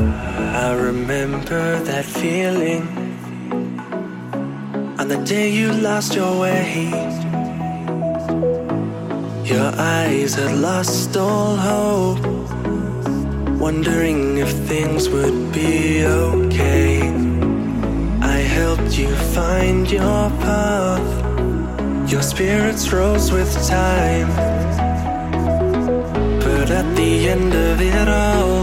I remember that feeling on the day you lost your way. Your eyes had lost all hope, wondering if things would be okay. I helped you find your path. Your spirits rose with time, but at the end of it all,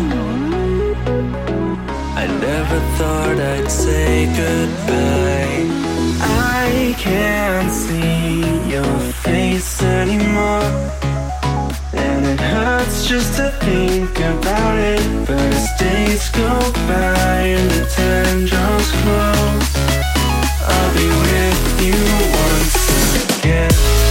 I never thought I'd say goodbye. I can't see your face anymore, and it hurts just to think about it. But as days go by and the time draws close, I'll be with you once again.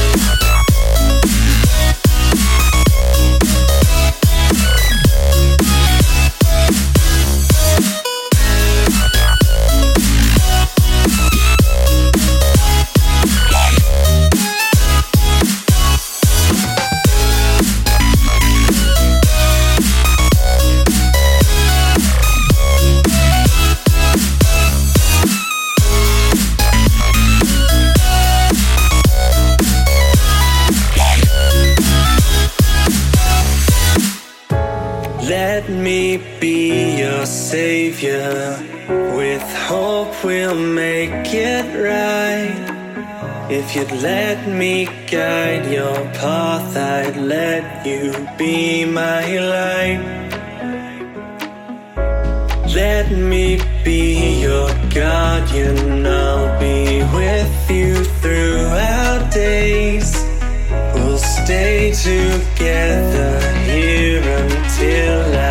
Let me be your savior. With hope we'll make it right. If you'd let me guide your path, I'd let you be my light. Let me be your guardian. I'll be with you through our days. We'll stay together here until